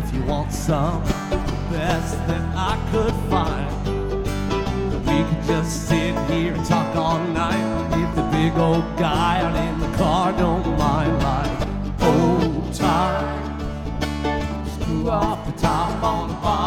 if you want some, the best that I could find. We could just sit here and talk all night if the big old guy out in the car don't mind. Like old time, screw off the top on the bottom.